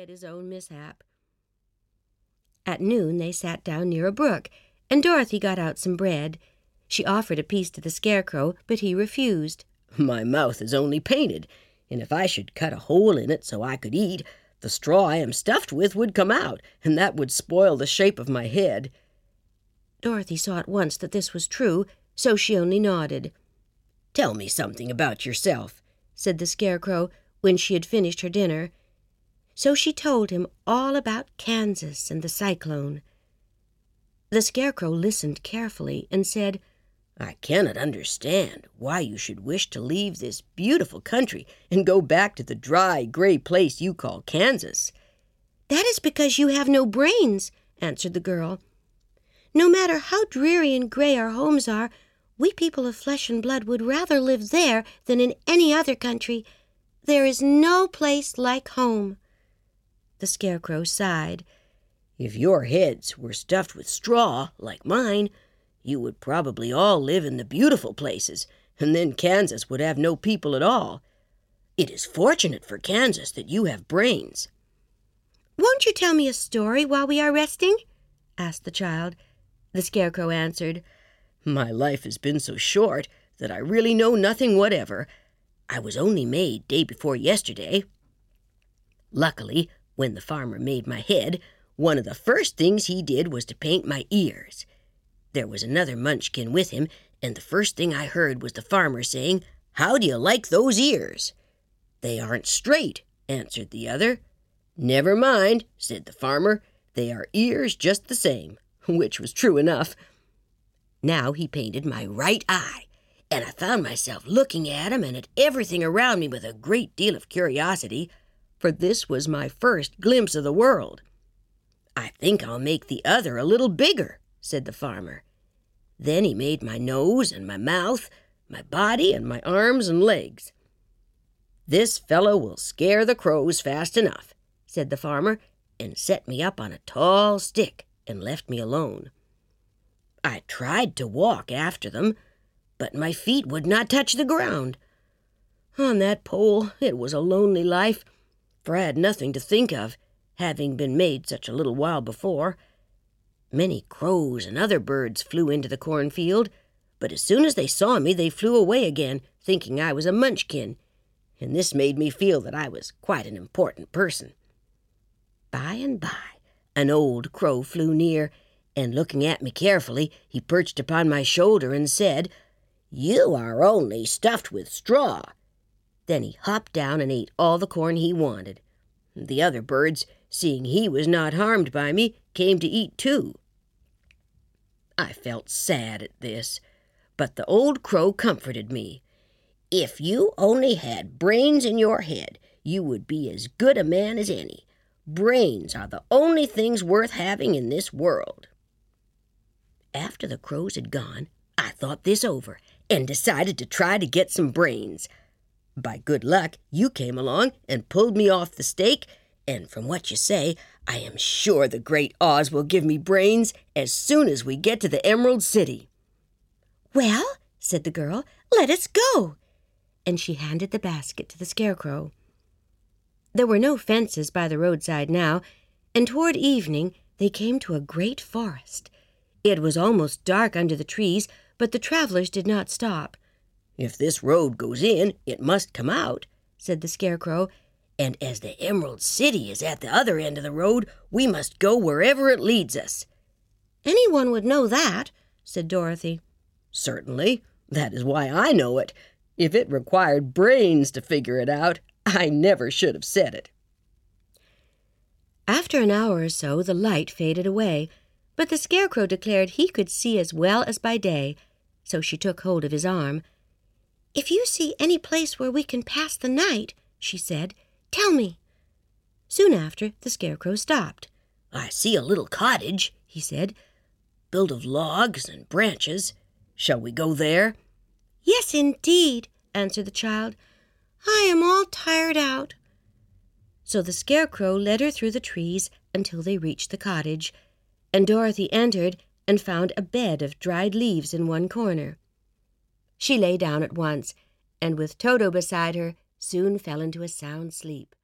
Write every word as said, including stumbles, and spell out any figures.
forget his own mishap. At noon they sat down near a brook, and Dorothy got out some bread. She offered a piece to the Scarecrow, but he refused. "My mouth is only painted, and if I should cut a hole in it so I could eat, the straw I am stuffed with would come out, and that would spoil the shape of my head." Dorothy saw at once that this was true, so she only nodded. "Tell me something about yourself," said the Scarecrow when she had finished her dinner. So she told him all about Kansas and the cyclone. The Scarecrow listened carefully and said, "I cannot understand why you should wish to leave this beautiful country and go back to the dry, gray place you call Kansas." "That is because you have no brains," answered the girl. "No matter how dreary and gray our homes are, we people of flesh and blood would rather live there than in any other country. There is no place like home." The Scarecrow sighed. "If your heads were stuffed with straw, like mine, you would probably all live in the beautiful places, and then Kansas would have no people at all. It is fortunate for Kansas that you have brains." "Won't you tell me a story while we are resting?" asked the child. The Scarecrow answered, "My life has been so short that I really know nothing whatever. I was only made day before yesterday. Luckily, when the farmer made my head, one of the first things he did was to paint my ears. There was another Munchkin with him, and the first thing I heard was the farmer saying, 'How do you like those ears?' 'They aren't straight,' answered the other. 'Never mind,' said the farmer, 'they are ears just the same,' which was true enough. Now he painted my right eye, and I found myself looking at him and at everything around me with a great deal of curiosity, for this was my first glimpse of the world. 'I think I'll make the other a little bigger,' said the farmer. Then he made my nose and my mouth, my body and my arms and legs. 'This fellow will scare the crows fast enough,' said the farmer, and set me up on a tall stick and left me alone. I tried to walk after them, but my feet would not touch the ground. On that pole it was a lonely life, for I had nothing to think of, having been made such a little while before. Many crows and other birds flew into the cornfield, but as soon as they saw me they flew away again, thinking I was a Munchkin, and this made me feel that I was quite an important person. By and by, an old crow flew near, and looking at me carefully, he perched upon my shoulder and said, 'You are only stuffed with straw.' Then he hopped down and ate all the corn he wanted. The other birds, seeing he was not harmed by me, came to eat too. I felt sad at this, but the old crow comforted me. 'If you only had brains in your head, you would be as good a man as any. Brains are the only things worth having in this world.' After the crows had gone, I thought this over and decided to try to get some brains. By good luck, you came along and pulled me off the stake, and from what you say, I am sure the great Oz will give me brains as soon as we get to the Emerald City." "Well," said the girl, "let us go." And she handed the basket to the Scarecrow. There were no fences by the roadside now, and toward evening they came to a great forest. It was almost dark under the trees, but the travelers did not stop. "If this road goes in, it must come out," said the Scarecrow, "and as the Emerald City is at the other end of the road, we must go wherever it leads us." "Anyone would know that," said Dorothy. "Certainly. That is why I know it. If it required brains to figure it out, I never should have said it." After an hour or so, the light faded away, but the Scarecrow declared he could see as well as by day, so she took hold of his arm. "If you see any place where we can pass the night," she said, "tell me." Soon after, the Scarecrow stopped. "I see a little cottage," he said, "built of logs and branches. Shall we go there?" "Yes, indeed," answered the child. "I am all tired out." So the Scarecrow led her through the trees until they reached the cottage, and Dorothy entered and found a bed of dried leaves in one corner. She lay down at once, and with Toto beside her, soon fell into a sound sleep.